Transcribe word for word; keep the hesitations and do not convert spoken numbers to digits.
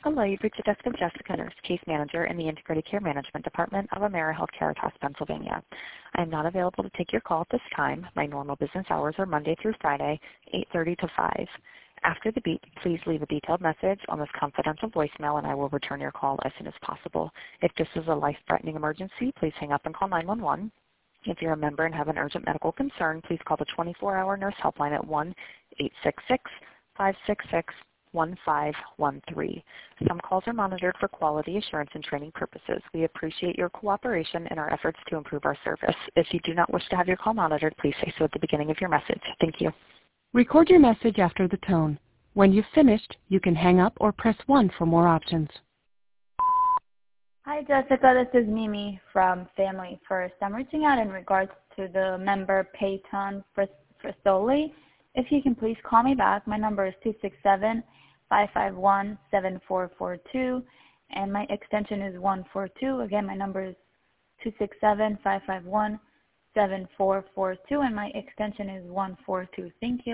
Hello, you've reached the desk of Jessica Nurse, Case Manager in the Integrated Care Management Department of AmeriHealth Caritas, Pennsylvania. I am not available to take your call at this time. My normal business hours are Monday through Friday, eight thirty to five. After the beep, please leave a detailed message on this confidential voicemail and I will return your call as soon as possible. If this is a life-threatening emergency, please hang up and call nine one one. If you're a member and have an urgent medical concern, please call the twenty-four hour nurse helpline at one eight six six, five six six, one five one three. Some calls are monitored for quality assurance and training purposes. We appreciate your cooperation in our efforts to improve our service. If you do not wish to have your call monitored, please say so at the beginning of your message. Thank you. Record your message after the tone. When you've finished, you can hang up or press one for more options. Hi, Jessica. This is Mimi from Family First. I'm reaching out in regards to the member Peyton Fristoli. If you can please call me back. My number is two six seven, five five one, seven four four two, and my extension is one four two. Again, my number is two six seven, five five one, seven four four two, and my extension is one four two. Thank you.